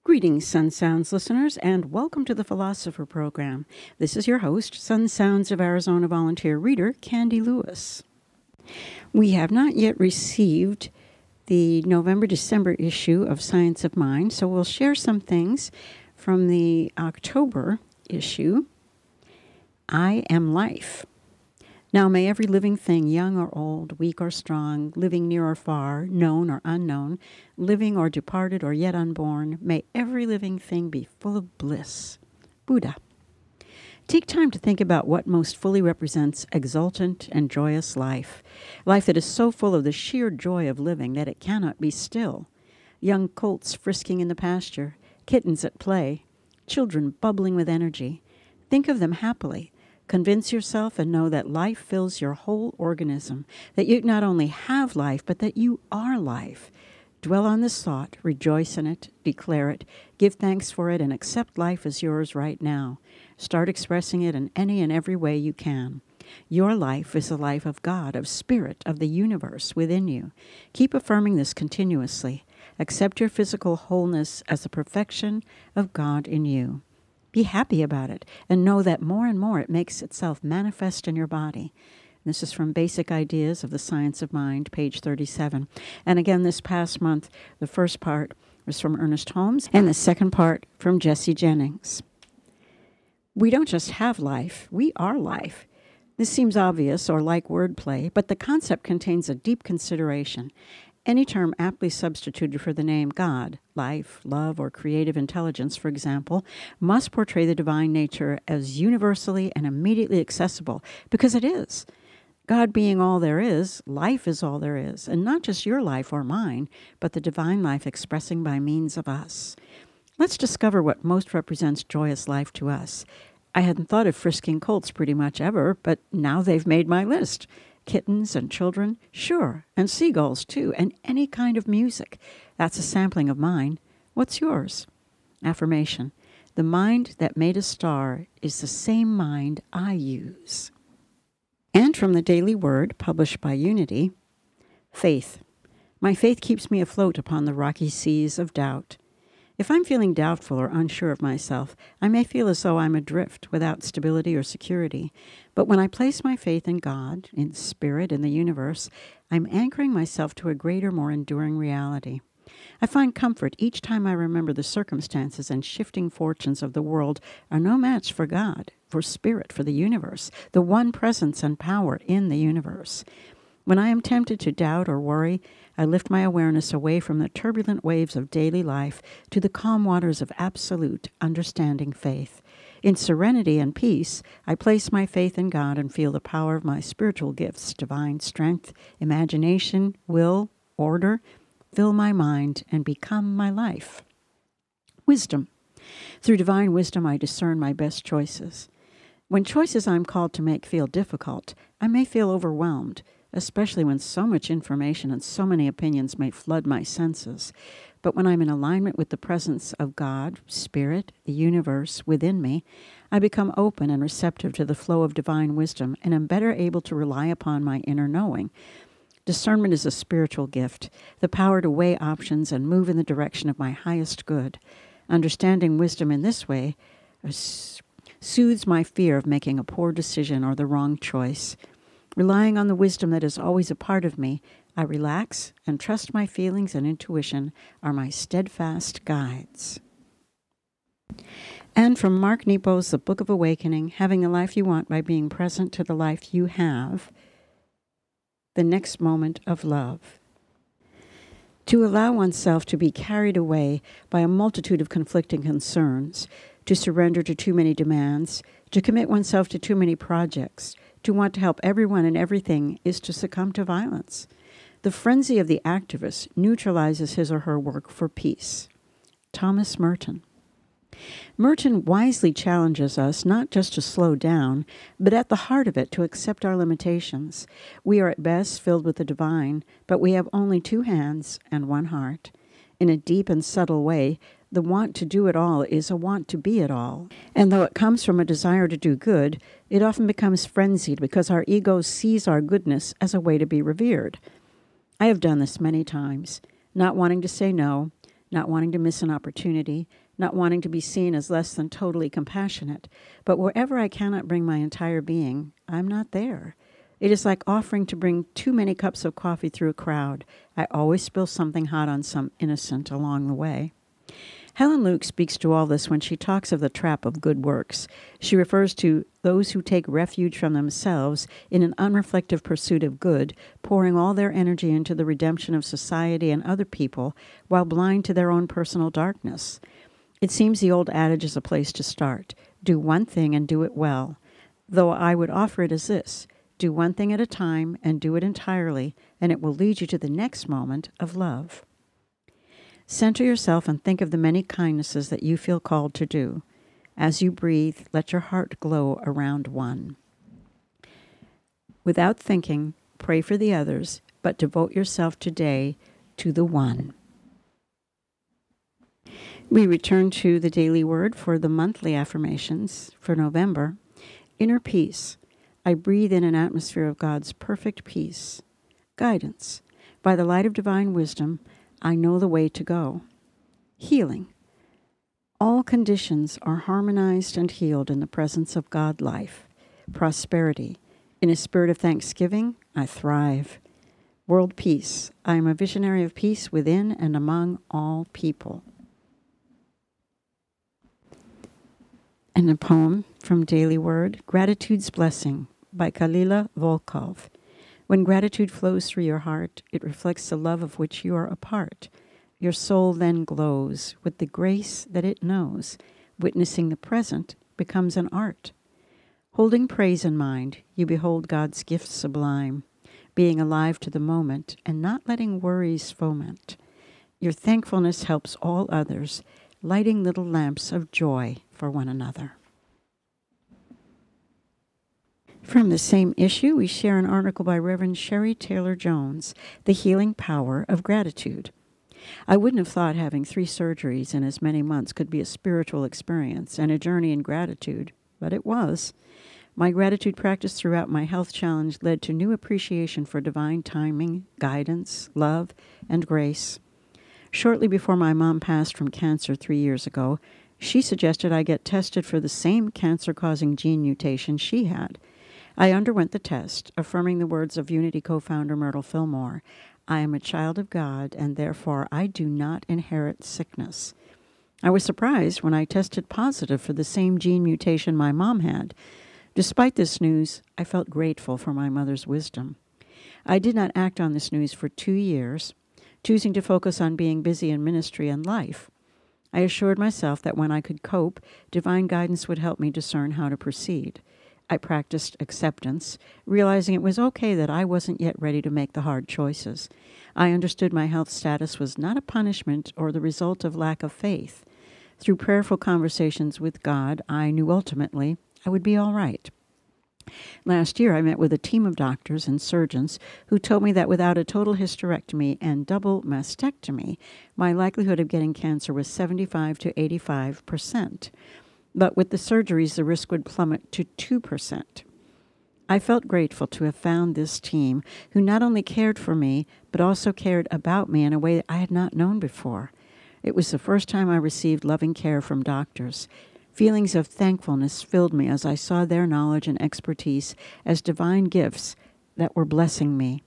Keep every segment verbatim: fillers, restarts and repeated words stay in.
Greetings, Sun Sounds listeners, and welcome to the Philosopher Program. This is your host, Sun Sounds of Arizona volunteer reader, Candy Lewis. We have not yet received the November-December issue of Science of Mind, so we'll share some things from the October issue, I Am Life. Now may every living thing, young or old, weak or strong, living near or far, known or unknown, living or departed or yet unborn, may every living thing be full of bliss. Buddha. Take time to think about what most fully represents exultant and joyous life. Life that is so full of the sheer joy of living that it cannot be still. Young colts frisking in the pasture, kittens at play, children bubbling with energy. Think of them happily. Convince yourself and know that life fills your whole organism, that you not only have life, but that you are life. Dwell on this thought, rejoice in it, declare it, give thanks for it, and accept life as yours right now. Start expressing it in any and every way you can. Your life is the life of God, of Spirit, of the universe within you. Keep affirming this continuously. Accept your physical wholeness as the perfection of God in you. Be happy about it, and know that more and more it makes itself manifest in your body. This is from Basic Ideas of the Science of Mind, page thirty-seven. And again, this past month, the first part was from Ernest Holmes, and the second part from Jesse Jennings. We don't just have life, we are life. This seems obvious or like wordplay, but the concept contains a deep consideration. Any term aptly substituted for the name God, life, love, or creative intelligence, for example, must portray the divine nature as universally and immediately accessible, because it is. God being all there is, life is all there is, and not just your life or mine, but the divine life expressing by means of us. Let's discover what most represents joyous life to us. I hadn't thought of frisking colts pretty much ever, but now they've made my list. Kittens and children, sure, and seagulls too, and any kind of music. That's a sampling of mine. What's yours? Affirmation. The mind that made a star is the same mind I use. And from the Daily Word, published by Unity, faith. My faith keeps me afloat upon the rocky seas of doubt. If I'm feeling doubtful or unsure of myself, I may feel as though I'm adrift without stability or security. But when I place my faith in God, in Spirit, in the universe, I'm anchoring myself to a greater, more enduring reality. I find comfort each time I remember the circumstances and shifting fortunes of the world are no match for God, for Spirit, for the universe, the one presence and power in the universe. When I am tempted to doubt or worry, I lift my awareness away from the turbulent waves of daily life to the calm waters of absolute, understanding faith. In serenity and peace, I place my faith in God and feel the power of my spiritual gifts, divine strength, imagination, will, order, fill my mind and become my life. Wisdom. Through divine wisdom, I discern my best choices. When choices I'm called to make feel difficult, I may feel overwhelmed, especially when so much information and so many opinions may flood my senses. But when I'm in alignment with the presence of God, Spirit, the universe within me, I become open and receptive to the flow of divine wisdom and am better able to rely upon my inner knowing. Discernment is a spiritual gift, the power to weigh options and move in the direction of my highest good. Understanding wisdom in this way soothes my fear of making a poor decision or the wrong choice. Relying on the wisdom that is always a part of me, I relax and trust my feelings and intuition are my steadfast guides. And from Mark Nepo's The Book of Awakening, Having the Life You Want by Being Present to the Life You Have, the next moment of love. To allow oneself to be carried away by a multitude of conflicting concerns, to surrender to too many demands, to commit oneself to too many projects, to want to help everyone and everything is to succumb to violence. The frenzy of the activist neutralizes his or her work for peace. Thomas Merton. Merton wisely challenges us not just to slow down, but at the heart of it to accept our limitations. We are at best filled with the divine, but we have only two hands and one heart. In a deep and subtle way, the want to do it all is a want to be it all. And though it comes from a desire to do good, it often becomes frenzied because our ego sees our goodness as a way to be revered. I have done this many times, not wanting to say no, not wanting to miss an opportunity, not wanting to be seen as less than totally compassionate. But wherever I cannot bring my entire being, I'm not there. It is like offering to bring too many cups of coffee through a crowd. I always spill something hot on some innocent along the way. Helen Luke speaks to all this when she talks of the trap of good works. She refers to those who take refuge from themselves in an unreflective pursuit of good, pouring all their energy into the redemption of society and other people, while blind to their own personal darkness. It seems the old adage is a place to start. Do one thing and do it well. Though I would offer it as this: do one thing at a time and do it entirely, and it will lead you to the next moment of love. Center yourself and think of the many kindnesses that you feel called to do. As you breathe, let your heart glow around one. Without thinking, pray for the others, but devote yourself today to the one. We return to the daily word for the monthly affirmations for November. Inner peace. I breathe in an atmosphere of God's perfect peace. Guidance. By the light of divine wisdom, I know the way to go. Healing. All conditions are harmonized and healed in the presence of God life. Prosperity. In a spirit of thanksgiving, I thrive. World peace. I am a visionary of peace within and among all people. And a poem from Daily Word, Gratitude's Blessing, by Kalila Volkov. When gratitude flows through your heart, it reflects the love of which you are a part. Your soul then glows with the grace that it knows. Witnessing the present becomes an art. Holding praise in mind, you behold God's gift sublime, being alive to the moment and not letting worries foment. Your thankfulness helps all others, lighting little lamps of joy for one another. From the same issue, we share an article by Reverend Sherry Taylor Jones, The Healing Power of Gratitude. I wouldn't have thought having three surgeries in as many months could be a spiritual experience and a journey in gratitude, but it was. My gratitude practice throughout my health challenge led to new appreciation for divine timing, guidance, love, and grace. Shortly before my mom passed from cancer three years ago, she suggested I get tested for the same cancer-causing gene mutation she had. I underwent the test, affirming the words of Unity co-founder Myrtle Fillmore, I am a child of God, and therefore I do not inherit sickness. I was surprised when I tested positive for the same gene mutation my mom had. Despite this news, I felt grateful for my mother's wisdom. I did not act on this news for two years, choosing to focus on being busy in ministry and life. I assured myself that when I could cope, divine guidance would help me discern how to proceed. I practiced acceptance, realizing it was okay that I wasn't yet ready to make the hard choices. I understood my health status was not a punishment or the result of lack of faith. Through prayerful conversations with God, I knew ultimately I would be all right. Last year, I met with a team of doctors and surgeons who told me that without a total hysterectomy and double mastectomy, my likelihood of getting cancer was seventy-five to eighty-five percent. But with the surgeries, the risk would plummet to two percent. I felt grateful to have found this team who not only cared for me, but also cared about me in a way that I had not known before. It was the first time I received loving care from doctors. Feelings of thankfulness filled me as I saw their knowledge and expertise as divine gifts that were blessing me.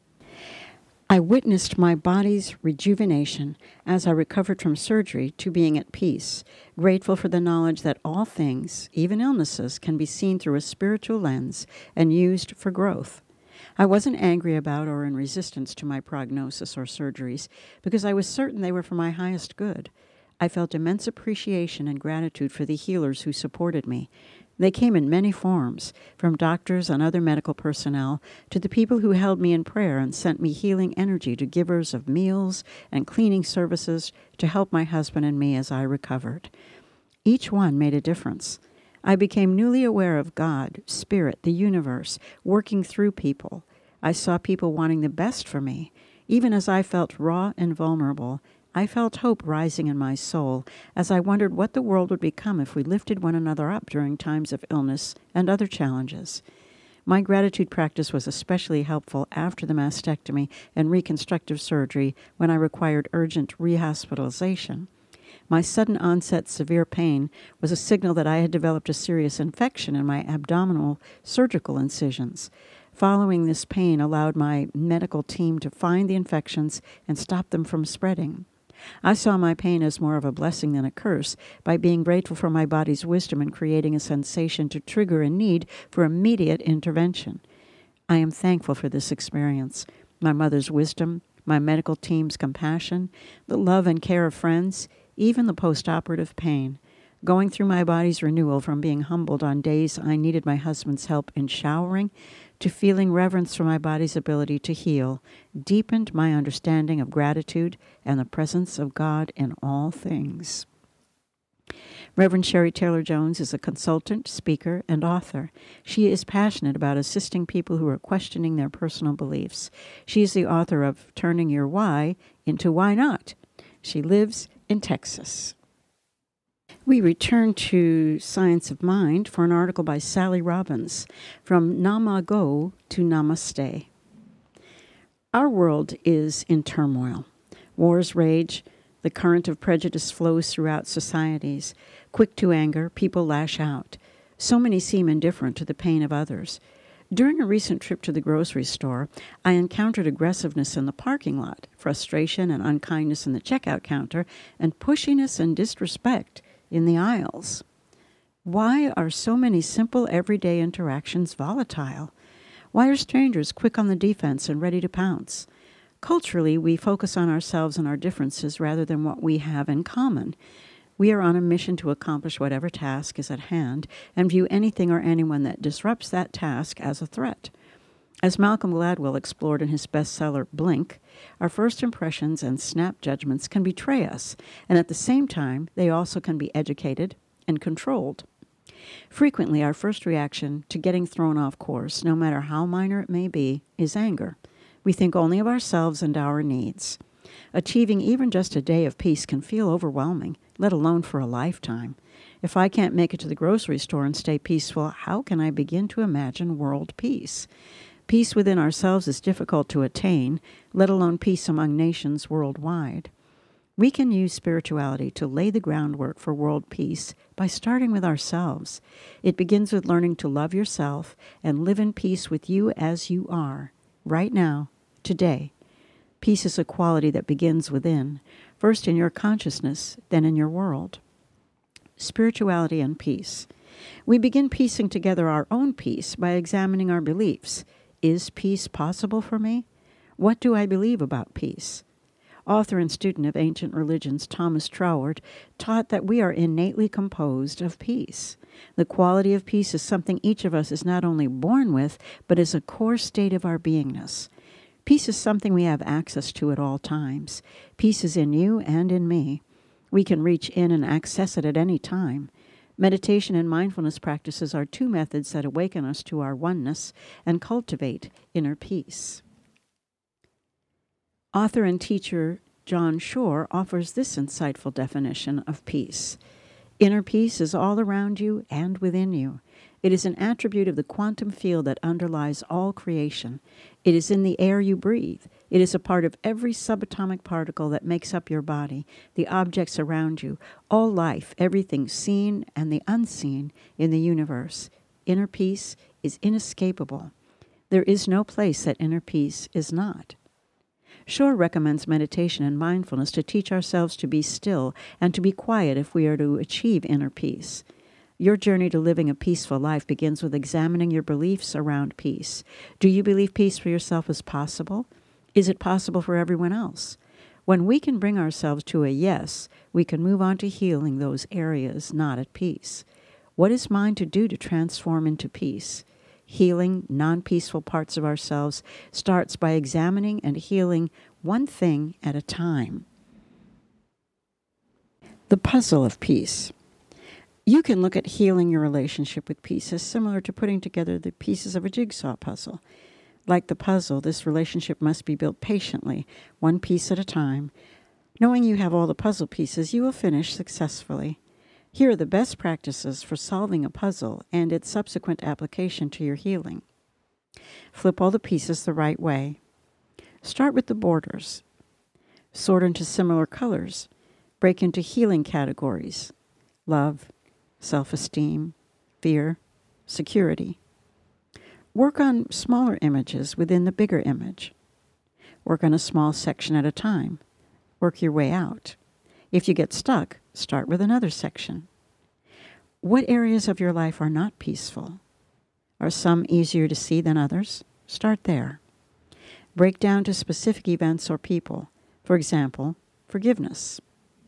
I witnessed my body's rejuvenation as I recovered from surgery to being at peace, grateful for the knowledge that all things, even illnesses, can be seen through a spiritual lens and used for growth. I wasn't angry about or in resistance to my prognosis or surgeries because I was certain they were for my highest good. I felt immense appreciation and gratitude for the healers who supported me. They came in many forms, from doctors and other medical personnel to the people who held me in prayer and sent me healing energy to givers of meals and cleaning services to help my husband and me as I recovered. Each one made a difference. I became newly aware of God, Spirit, the universe, working through people. I saw people wanting the best for me. Even as I felt raw and vulnerable, I felt hope rising in my soul as I wondered what the world would become if we lifted one another up during times of illness and other challenges. My gratitude practice was especially helpful after the mastectomy and reconstructive surgery when I required urgent rehospitalization. My sudden onset severe pain was a signal that I had developed a serious infection in my abdominal surgical incisions. Following this pain allowed my medical team to find the infections and stop them from spreading. I saw my pain as more of a blessing than a curse by being grateful for my body's wisdom in creating a sensation to trigger a need for immediate intervention. I am thankful for this experience, my mother's wisdom, my medical team's compassion, the love and care of friends, even the post-operative pain. Going through my body's renewal from being humbled on days I needed my husband's help in showering to feeling reverence for my body's ability to heal deepened my understanding of gratitude and the presence of God in all things. Reverend Sherry Taylor-Jones is a consultant, speaker, and author. She is passionate about assisting people who are questioning their personal beliefs. She is the author of Turning Your Why into Why Not. She lives in Texas. We return to Science of Mind for an article by Sally Robbins, From Namago to Namaste. Our world is in turmoil. Wars rage. The current of prejudice flows throughout societies. Quick to anger, people lash out. So many seem indifferent to the pain of others. During a recent trip to the grocery store, I encountered aggressiveness in the parking lot, frustration and unkindness in the checkout counter, and pushiness and disrespect in the aisles. Why are so many simple everyday interactions volatile? Why are strangers quick on the defense and ready to pounce? Culturally, we focus on ourselves and our differences rather than what we have in common. We are on a mission to accomplish whatever task is at hand and view anything or anyone that disrupts that task as a threat. As Malcolm Gladwell explored in his bestseller, Blink, our first impressions and snap judgments can betray us, and at the same time, they also can be educated and controlled. Frequently, our first reaction to getting thrown off course, no matter how minor it may be, is anger. We think only of ourselves and our needs. Achieving even just a day of peace can feel overwhelming, let alone for a lifetime. If I can't make it to the grocery store and stay peaceful, how can I begin to imagine world peace? Peace within ourselves is difficult to attain, let alone peace among nations worldwide. We can use spirituality to lay the groundwork for world peace by starting with ourselves. It begins with learning to love yourself and live in peace with you as you are, right now, today. Peace is a quality that begins within, first in your consciousness, then in your world. Spirituality and peace. We begin piecing together our own peace by examining our beliefs. Is peace possible for me? What do I believe about peace? Author and student of ancient religions Thomas Troward taught that we are innately composed of peace. The quality of peace is something each of us is not only born with, but is a core state of our beingness. Peace is something we have access to at all times. Peace is in you and in me. We can reach in and access it at any time. Meditation and mindfulness practices are two methods that awaken us to our oneness and cultivate inner peace. Author and teacher John Shore offers this insightful definition of peace. Inner peace is all around you and within you. It is an attribute of the quantum field that underlies all creation. It is in the air you breathe. It is a part of every subatomic particle that makes up your body, the objects around you, all life, everything seen and the unseen in the universe. Inner peace is inescapable. There is no place that inner peace is not. Shore recommends meditation and mindfulness to teach ourselves to be still and to be quiet if we are to achieve inner peace. Your journey to living a peaceful life begins with examining your beliefs around peace. Do you believe peace for yourself is possible? Is it possible for everyone else? When we can bring ourselves to a yes, we can move on to healing those areas not at peace. What is mine to do to transform into peace? Healing non-peaceful parts of ourselves starts by examining and healing one thing at a time. The puzzle of peace. You can look at healing your relationship with peace as similar to putting together the pieces of a jigsaw puzzle. Like the puzzle, this relationship must be built patiently, one piece at a time. Knowing you have all the puzzle pieces, you will finish successfully. Here are the best practices for solving a puzzle and its subsequent application to your healing. Flip all the pieces the right way. Start with the borders. Sort into similar colors. break into healing categories: love, self-esteem, fear, security. Work on smaller images within the bigger image. Work on a small section at a time. Work your way out. If you get stuck, start with another section. What areas of your life are not peaceful? Are some easier to see than others? Start there. Break down to specific events or people. For example, forgiveness.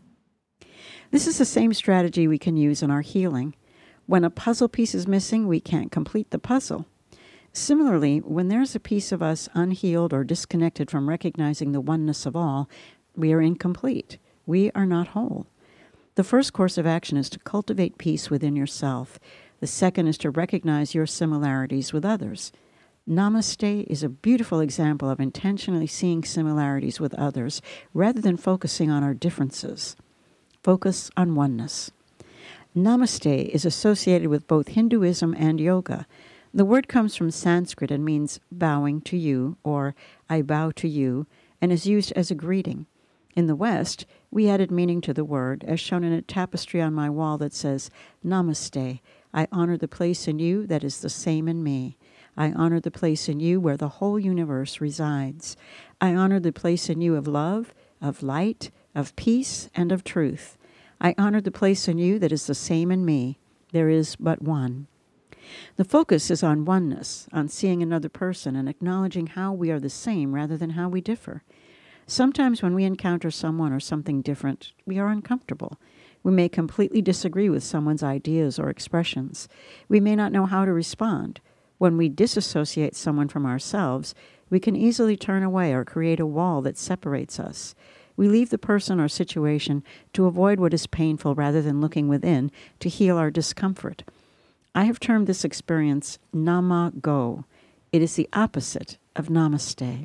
This is the same strategy we can use in our healing. When a puzzle piece is missing, we can't complete the puzzle. Similarly, when there's a piece of us unhealed or disconnected from recognizing the oneness of all, we are incomplete. We are not whole. The first course of action is to cultivate peace within yourself. The second is to recognize your similarities with others. Namaste is a beautiful example of intentionally seeing similarities with others rather than focusing on our differences. Focus on oneness. Namaste is associated with both Hinduism and yoga. The word comes from Sanskrit and means bowing to you, or I bow to you, and is used as a greeting. In the West, we added meaning to the word, as shown in a tapestry on my wall that says, Namaste, I honor the place in you that is the same in me. I honor the place in you where the whole universe resides. I honor the place in you of love, of light, of peace, and of truth. I honor the place in you that is the same in me. There is but one. The focus is on oneness, on seeing another person and acknowledging how we are the same rather than how we differ. Sometimes when we encounter someone or something different, we are uncomfortable. We may completely disagree with someone's ideas or expressions. We may not know how to respond. When we disassociate someone from ourselves, we can easily turn away or create a wall that separates us. We leave the person or situation to avoid what is painful rather than looking within to heal our discomfort. I have termed this experience Nama-go. It is the opposite of Namaste.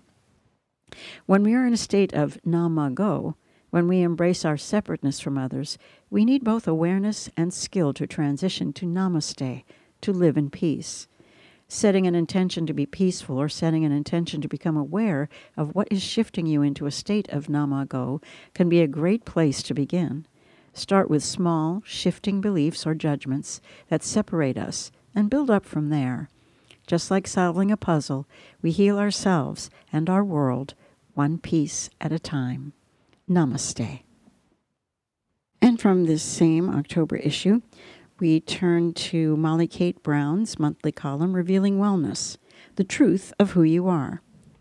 When we are in a state of Nama-go, when we embrace our separateness from others, we need both awareness and skill to transition to Namaste, to live in peace. Setting an intention to be peaceful or setting an intention to become aware of what is shifting you into a state of Nama-go can be a great place to begin. Start with small, shifting beliefs or judgments that separate us and build up from there. Just like solving a puzzle, we heal ourselves and our world one piece at a time. Namaste. And from this same October issue, we turn to Molly Kate Brown's monthly column, Revealing Wellness, the truth of who you are.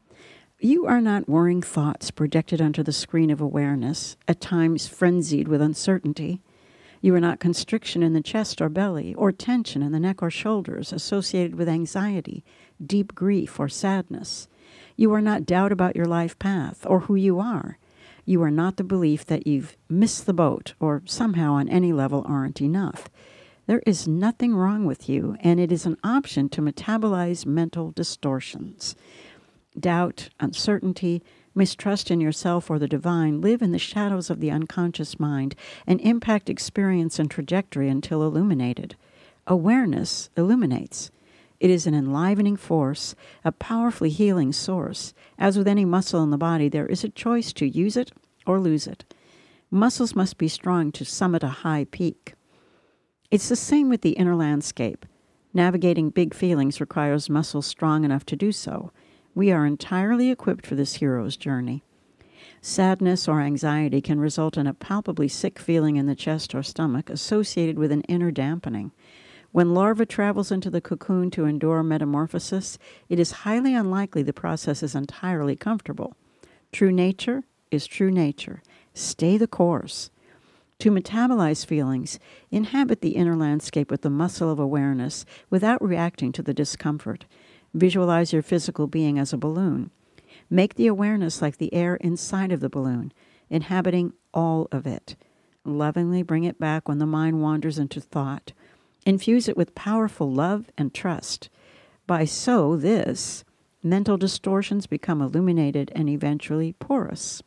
You are not worrying thoughts projected onto the screen of awareness, at times frenzied with uncertainty. You are not constriction in the chest or belly, or tension in the neck or shoulders associated with anxiety, deep grief, or sadness. You are not doubt about your life path or who you are. You are not the belief that you've missed the boat or somehow on any level aren't enough. There is nothing wrong with you, and it is an option to metabolize mental distortions. Doubt, uncertainty, mistrust in yourself or the divine live in the shadows of the unconscious mind and impact experience and trajectory until illuminated. Awareness illuminates. It is an enlivening force, a powerfully healing source. As with any muscle in the body, there is a choice to use it or lose it. Muscles must be strong to summit a high peak. It's the same with the inner landscape. Navigating big feelings requires muscles strong enough to do so. We are entirely equipped for this hero's journey. Sadness or anxiety can result in a palpably sick feeling in the chest or stomach associated with an inner dampening. When larva travels into the cocoon to endure metamorphosis, it is highly unlikely the process is entirely comfortable. True nature is true nature. Stay the course. To metabolize feelings, inhabit the inner landscape with the muscle of awareness without reacting to the discomfort. Visualize your physical being as a balloon. Make the awareness like the air inside of the balloon, inhabiting all of it. Lovingly bring it back when the mind wanders into thought. Infuse it with powerful love and trust. By so this, mental distortions become illuminated and eventually porous.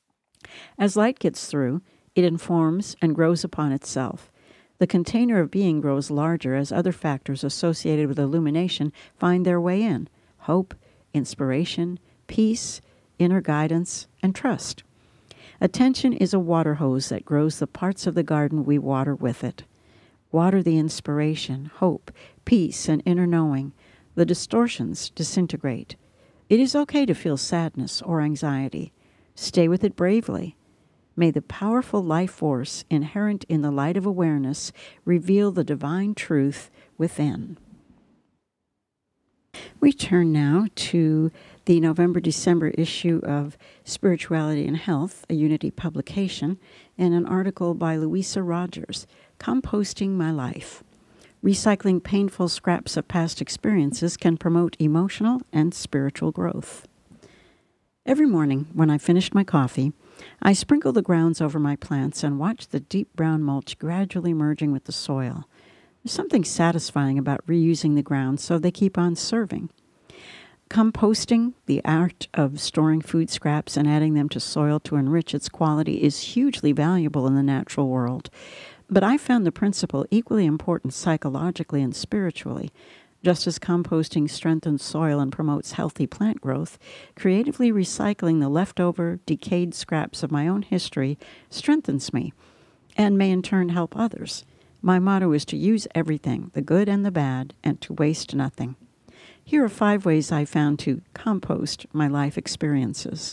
As light gets through, it informs and grows upon itself. The container of being grows larger as other factors associated with illumination find their way in: hope, inspiration, peace, inner guidance, and trust. Attention is a water hose that grows the parts of the garden we water with it. Water the inspiration, hope, peace, and inner knowing. The distortions disintegrate. It is okay to feel sadness or anxiety. Stay with it bravely. May the powerful life force inherent in the light of awareness reveal the divine truth within. We turn now to the November-December issue of Spirituality and Health, a Unity publication, and an article by Louisa Rogers, Composting My Life. Recycling painful scraps of past experiences can promote emotional and spiritual growth. Every morning when I finished my coffee, I sprinkle the grounds over my plants and watch the deep brown mulch gradually merging with the soil. There's something satisfying about reusing the ground so they keep on serving. Composting, the art of storing food scraps and adding them to soil to enrich its quality, is hugely valuable in the natural world. But I found the principle equally important psychologically and spiritually. Just as composting strengthens soil and promotes healthy plant growth, creatively recycling the leftover, decayed scraps of my own history strengthens me and may in turn help others. My motto is to use everything, the good and the bad, and to waste nothing. Here are five ways I found to compost my life experiences.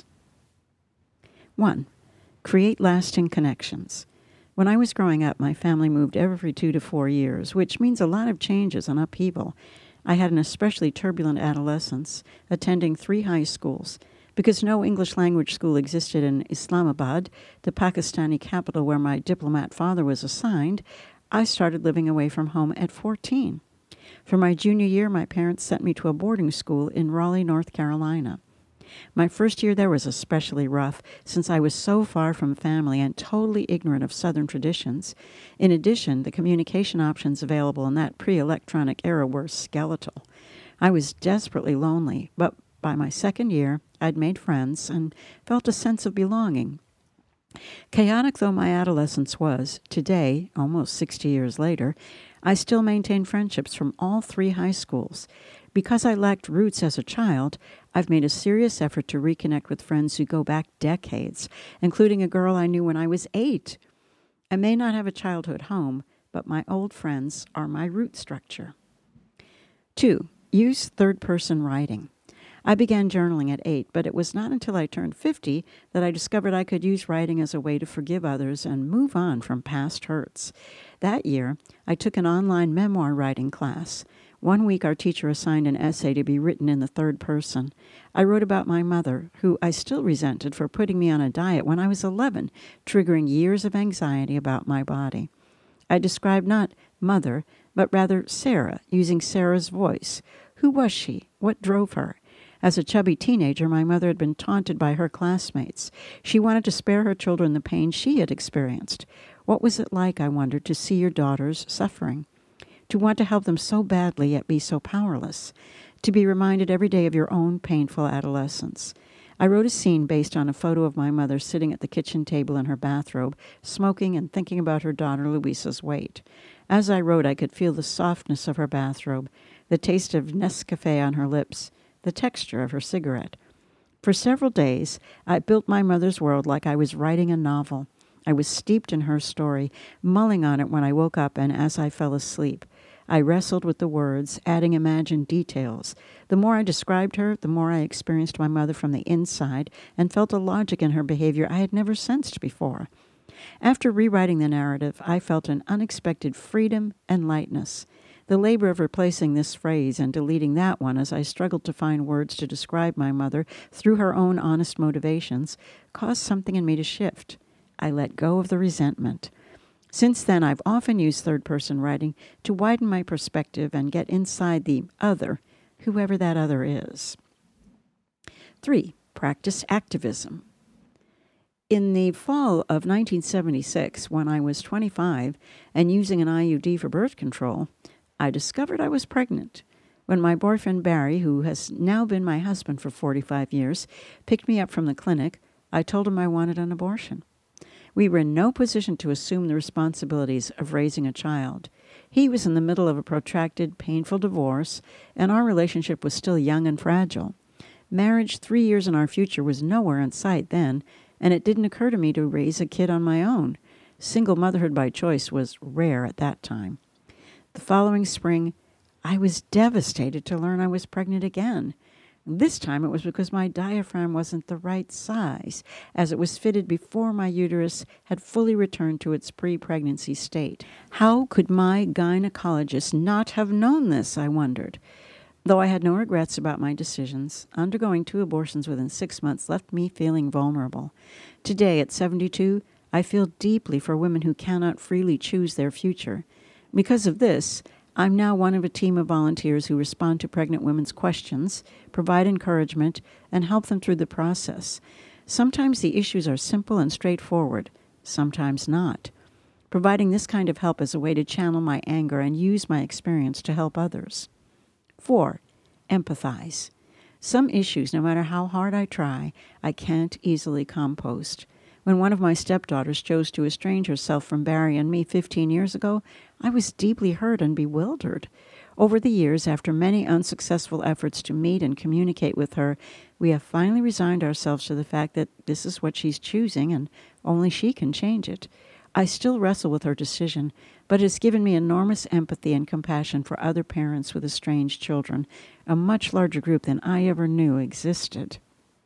One, create lasting connections. When I was growing up, my family moved every two to four years, which means a lot of changes and upheaval. I had an especially turbulent adolescence, attending three high schools. Because no English language school existed in Islamabad, the Pakistani capital where my diplomat father was assigned, I started living away from home at fourteen. For my junior year, my parents sent me to a boarding school in Raleigh, North Carolina. My first year there was especially rough, since I was so far from family and totally ignorant of Southern traditions. In addition, the communication options available in that pre-electronic era were skeletal. I was desperately lonely, but by my second year, I'd made friends and felt a sense of belonging. Chaotic though my adolescence was, today, almost sixty years later, I still maintain friendships from all three high schools. Because I lacked roots as a child, I've made a serious effort to reconnect with friends who go back decades, including a girl I knew when I was eight. I may not have a childhood home, but my old friends are my root structure. Two, use third-person writing. I began journaling at eight, but it was not until I turned fifty that I discovered I could use writing as a way to forgive others and move on from past hurts. That year, I took an online memoir writing class. One week, our teacher assigned an essay to be written in the third person. I wrote about my mother, who I still resented for putting me on a diet when I was eleven, triggering years of anxiety about my body. I described not mother, but rather Sarah, using Sarah's voice. Who was she? What drove her? As a chubby teenager, my mother had been taunted by her classmates. She wanted to spare her children the pain she had experienced. What was it like, I wondered, to see your daughters suffering? To want to help them so badly yet be so powerless? To be reminded every day of your own painful adolescence? I wrote a scene based on a photo of my mother sitting at the kitchen table in her bathrobe, smoking and thinking about her daughter Louisa's weight. As I wrote, I could feel the softness of her bathrobe, the taste of Nescafe on her lips, the texture of her cigarette. For several days, I built my mother's world like I was writing a novel. I was steeped in her story, mulling on it when I woke up and as I fell asleep. I wrestled with the words, adding imagined details. The more I described her, the more I experienced my mother from the inside and felt a logic in her behavior I had never sensed before. After rewriting the narrative, I felt an unexpected freedom and lightness. The labor of replacing this phrase and deleting that one as I struggled to find words to describe my mother through her own honest motivations caused something in me to shift. I let go of the resentment. Since then, I've often used third-person writing to widen my perspective and get inside the other, whoever that other is. Three, practice activism. In the fall of nineteen seventy-six, when I was twenty-five and using an I U D for birth control, I discovered I was pregnant. When my boyfriend Barry, who has now been my husband for forty-five years, picked me up from the clinic, I told him I wanted an abortion. We were in no position to assume the responsibilities of raising a child. He was in the middle of a protracted, painful divorce, and our relationship was still young and fragile. Marriage three years in our future was nowhere in sight then, and it didn't occur to me to raise a kid on my own. Single motherhood by choice was rare at that time. The following spring, I was devastated to learn I was pregnant again. This time it was because my diaphragm wasn't the right size, as it was fitted before my uterus had fully returned to its pre-pregnancy state. How could my gynecologist not have known this, I wondered. Though I had no regrets about my decisions, undergoing two abortions within six months left me feeling vulnerable. Today, at seventy-two, I feel deeply for women who cannot freely choose their future. Because of this, I'm now one of a team of volunteers who respond to pregnant women's questions, provide encouragement, and help them through the process. Sometimes the issues are simple and straightforward, sometimes not. Providing this kind of help is a way to channel my anger and use my experience to help others. Four, empathize. Some issues, no matter how hard I try, I can't easily compost. When one of my stepdaughters chose to estrange herself from Barry and me fifteen years ago, I was deeply hurt and bewildered. Over the years, after many unsuccessful efforts to meet and communicate with her, we have finally resigned ourselves to the fact that this is what she's choosing and only she can change it. I still wrestle with her decision, but it has given me enormous empathy and compassion for other parents with estranged children, a much larger group than I ever knew existed.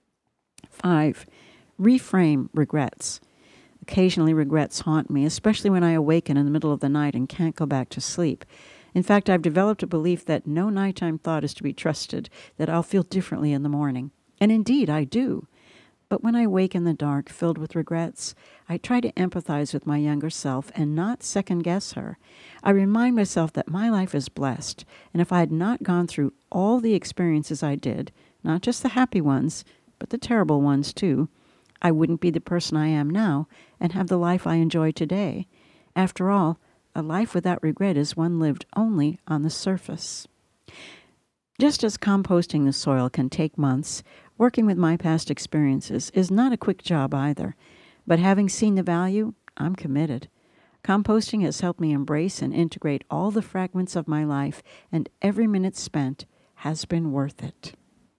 Five, reframe regrets. Occasionally regrets haunt me, especially when I awaken in the middle of the night and can't go back to sleep. In fact, I've developed a belief that no nighttime thought is to be trusted, that I'll feel differently in the morning. And indeed, I do. But when I wake in the dark, filled with regrets, I try to empathize with my younger self and not second-guess her. I remind myself that my life is blessed, and if I had not gone through all the experiences I did, not just the happy ones, but the terrible ones too, I wouldn't be the person I am now and have the life I enjoy today. After all, a life without regret is one lived only on the surface. Just as composting the soil can take months, working with my past experiences is not a quick job either. But having seen the value, I'm committed. Composting has helped me embrace and integrate all the fragments of my life, and every minute spent has been worth it.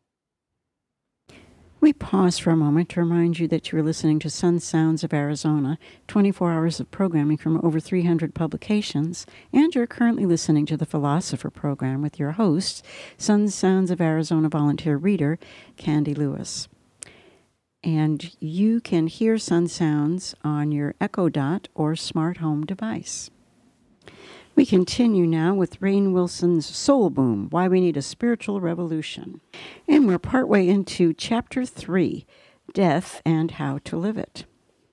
We pause for a moment to remind you that you're listening to Sun Sounds of Arizona, twenty-four hours of programming from over three hundred publications, and you're currently listening to the Philosopher program with your host, Sun Sounds of Arizona volunteer reader, Candy Lewis. And you can hear Sun Sounds on your Echo Dot or smart home device. We continue now with Rainn Wilson's Soul Boom, Why We Need a Spiritual Revolution. And we're partway into Chapter three, Death and How to Live It.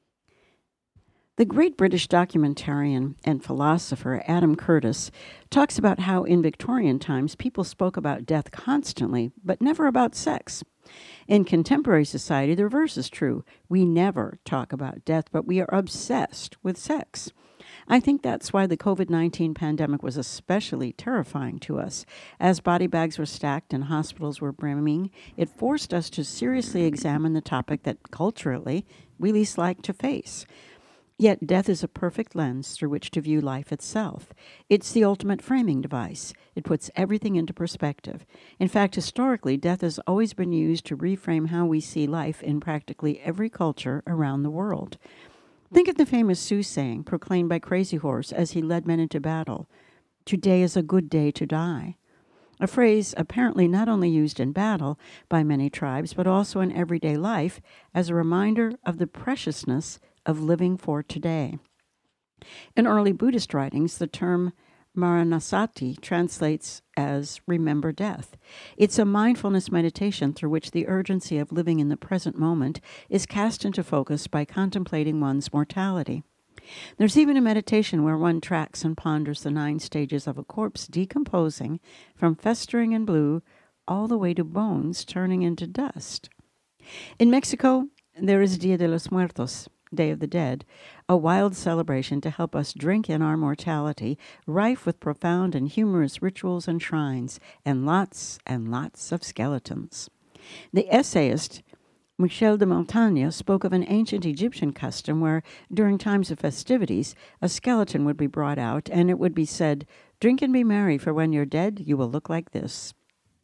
The great British documentarian and philosopher Adam Curtis talks about how in Victorian times people spoke about death constantly, but never about sex. In contemporary society, the reverse is true. We never talk about death, but we are obsessed with sex. I think that's why the covid nineteen pandemic was especially terrifying to us. As body bags were stacked and hospitals were brimming, it forced us to seriously examine the topic that, culturally, we least like to face. Yet death is a perfect lens through which to view life itself. It's the ultimate framing device. It puts everything into perspective. In fact, historically, death has always been used to reframe how we see life in practically every culture around the world. Think of the famous soothsaying proclaimed by Crazy Horse as he led men into battle. Today is a good day to die. A phrase apparently not only used in battle by many tribes, but also in everyday life as a reminder of the preciousness of living for today. In early Buddhist writings, the term Maranasati translates as remember death. It's a mindfulness meditation through which the urgency of living in the present moment is cast into focus by contemplating one's mortality. There's even a meditation where one tracks and ponders the nine stages of a corpse decomposing from festering in blue all the way to bones turning into dust. In Mexico, there is Dia de los Muertos, Day of the Dead, a wild celebration to help us drink in our mortality, rife with profound and humorous rituals and shrines, and lots and lots of skeletons. The essayist Michel de Montaigne spoke of an ancient Egyptian custom where, during times of festivities, a skeleton would be brought out, and it would be said, "Drink and be merry, for when you're dead, you will look like this."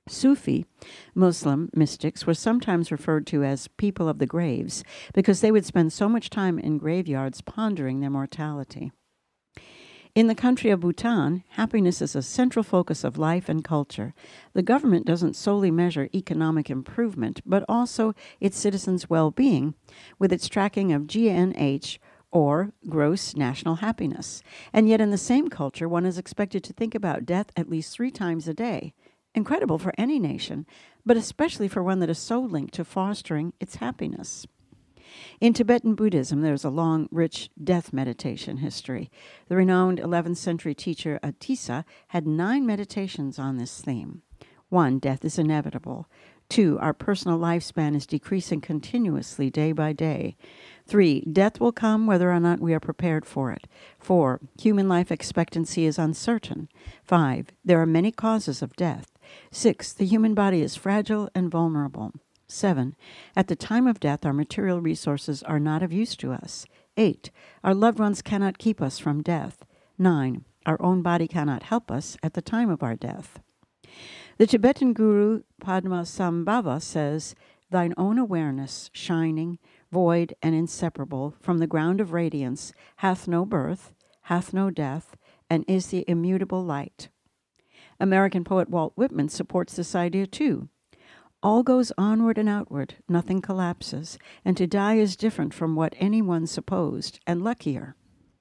Sufi Muslim mystics were sometimes referred to as people of the graves because they would spend so much time in graveyards pondering their mortality. In the country of Bhutan, happiness is a central focus of life and culture. The government doesn't solely measure economic improvement, but also its citizens' well-being with its tracking of G N H, or gross national happiness. And yet in the same culture, one is expected to think about death at least three times a day. Incredible for any nation, but especially for one that is so linked to fostering its happiness. In Tibetan Buddhism, there's a long, rich death meditation history. The renowned eleventh century teacher Atisa had nine meditations on this theme. One, death is inevitable. Two, our personal lifespan is decreasing continuously day by day. Three, death will come whether or not we are prepared for it. Four, human life expectancy is uncertain. Five, there are many causes of death. Six, the human body is fragile and vulnerable. Seven, at the time of death, our material resources are not of use to us. Eight, our loved ones cannot keep us from death. Nine, our own body cannot help us at the time of our death. The Tibetan guru Padmasambhava says, "Thine own awareness, shining, void, and inseparable, from the ground of radiance, hath no birth, hath no death, and is the immutable light." American poet Walt Whitman supports this idea too. All goes onward and outward, nothing collapses, and to die is different from what anyone supposed, and luckier.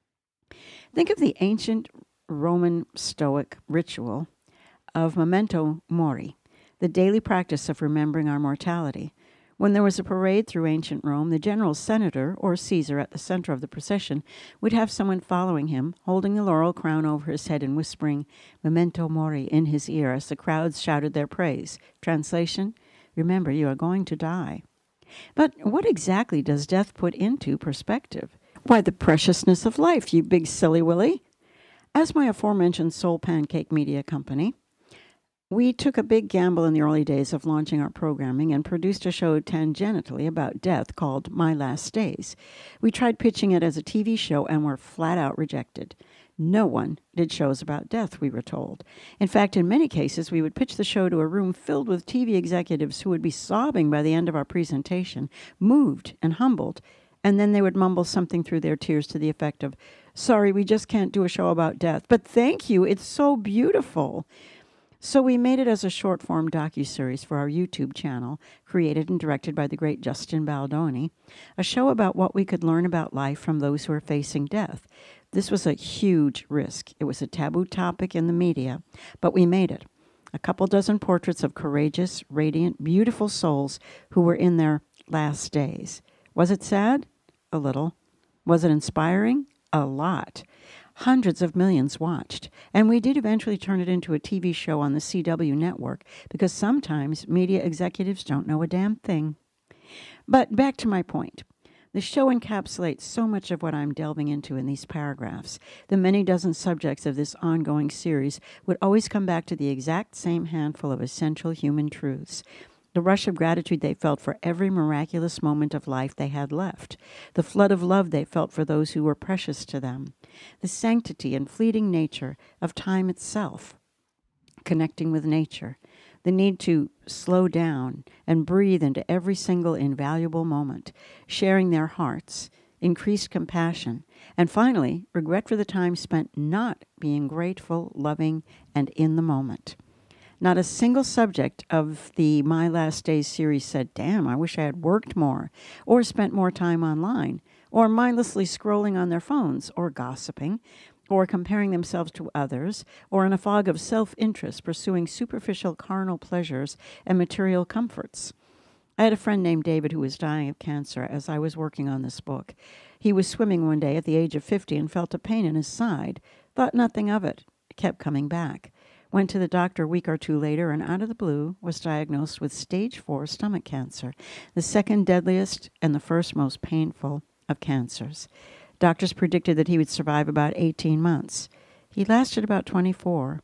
Think of the ancient Roman Stoic ritual of memento mori, the daily practice of remembering our mortality. When there was a parade through ancient Rome, the general senator, or Caesar at the center of the procession, would have someone following him, holding the laurel crown over his head and whispering memento mori in his ear as the crowds shouted their praise. Translation, remember, you are going to die. But what exactly does death put into perspective? Why, the preciousness of life, you big silly willy. As my aforementioned Soul Pancake Media Company, we took a big gamble in the early days of launching our programming and produced a show tangentially about death called My Last Days. We tried pitching it as a T V show and were flat out rejected. No one did shows about death, we were told. In fact, in many cases, we would pitch the show to a room filled with T V executives who would be sobbing by the end of our presentation, moved and humbled, and then they would mumble something through their tears to the effect of, "Sorry, we just can't do a show about death, but thank you, it's so beautiful." So we made it as a short-form docuseries for our YouTube channel, created and directed by the great Justin Baldoni, a show about what we could learn about life from those who are facing death. This was a huge risk. It was a taboo topic in the media, but we made it. A couple dozen portraits of courageous, radiant, beautiful souls who were in their last days. Was it sad? A little. Was it inspiring? A lot. Hundreds of millions watched, and we did eventually turn it into a T V show on the C W network because sometimes media executives don't know a damn thing. But back to my point. The show encapsulates so much of what I'm delving into in these paragraphs. The many dozen subjects of this ongoing series would always come back to the exact same handful of essential human truths. The rush of gratitude they felt for every miraculous moment of life they had left. The flood of love they felt for those who were precious to them. The sanctity and fleeting nature of time itself. Connecting with nature. The need to slow down and breathe into every single invaluable moment. Sharing their hearts. Increased compassion. And finally, regret for the time spent not being grateful, loving, and in the moment. Not a single subject of the My Last Days series said, "Damn, I wish I had worked more," or spent more time online, or mindlessly scrolling on their phones, or gossiping, or comparing themselves to others, or in a fog of self-interest pursuing superficial carnal pleasures and material comforts. I had a friend named David who was dying of cancer as I was working on this book. He was swimming one day at the age of fifty and felt a pain in his side, thought nothing of it. It kept coming back. Went to the doctor a week or two later and out of the blue was diagnosed with stage four stomach cancer, the second deadliest and the first most painful of cancers. Doctors predicted that he would survive about eighteen months. He lasted about twenty-four.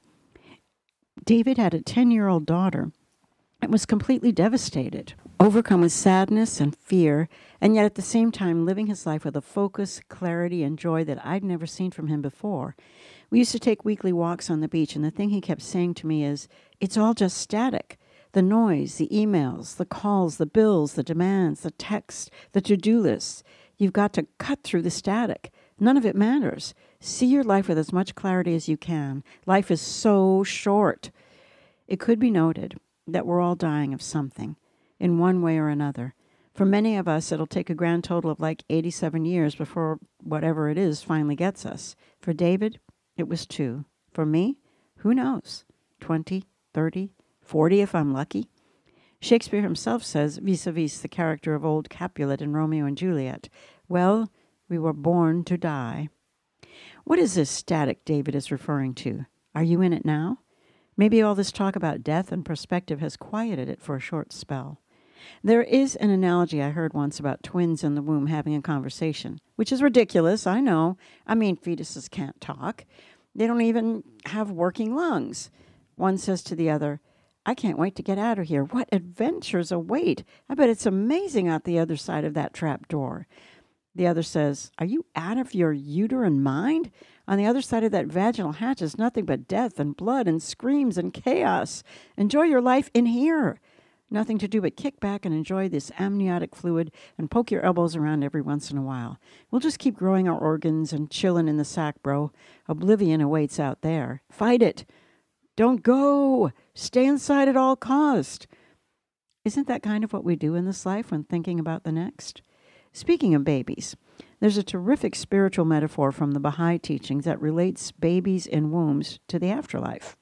David had a ten-year-old daughter and was completely devastated, overcome with sadness and fear, and yet at the same time living his life with a focus, clarity, and joy that I'd never seen from him before. We used to take weekly walks on the beach, and the thing he kept saying to me is, "It's all just static. The noise, the emails, the calls, the bills, the demands, the texts, the to-do lists. You've got to cut through the static. None of it matters. See your life with as much clarity as you can. Life is so short. It could be noted that we're all dying of something in one way or another. For many of us, it'll take a grand total of like eighty-seven years before whatever it is finally gets us. For David, it was two. For me, who knows? twenty, thirty, forty if I'm lucky. Shakespeare himself says, vis-a-vis the character of old Capulet in Romeo and Juliet, well, we were born to die. What is this static David is referring to? Are you in it now? Maybe all this talk about death and perspective has quieted it for a short spell. There is an analogy I heard once about twins in the womb having a conversation, which is ridiculous, I know. I mean, fetuses can't talk. They don't even have working lungs. One says to the other, I can't wait to get out of here. What adventures await. I bet it's amazing out the other side of that trap door. The other says, are you out of your uterine mind? On the other side of that vaginal hatch is nothing but death and blood and screams and chaos. Enjoy your life in here. Nothing to do but kick back and enjoy this amniotic fluid and poke your elbows around every once in a while. We'll just keep growing our organs and chilling in the sack, bro. Oblivion awaits out there. Fight it. Don't go. Stay inside at all cost. Isn't that kind of what we do in this life when thinking about the next? Speaking of babies, there's a terrific spiritual metaphor from the Baha'i teachings that relates babies in wombs to the afterlife.